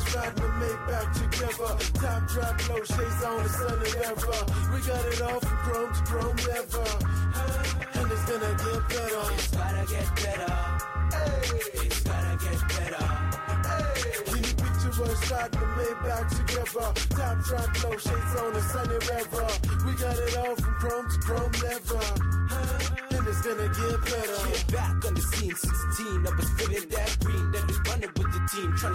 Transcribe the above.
riding the Maybach together. Top drop, low shades on the sun and ever. We got it all from chrome to chrome leather. And it's gonna get better. It's gotta get better. Hey. It's gotta get better. Hey. Can you picture us riding the Maybach together? Top drop, low shades on the sun and ever. We got it all from chrome to chrome leather. And it's gonna get better. Get back on the scene, 16, I was feeling that green. Then we running with the team, trying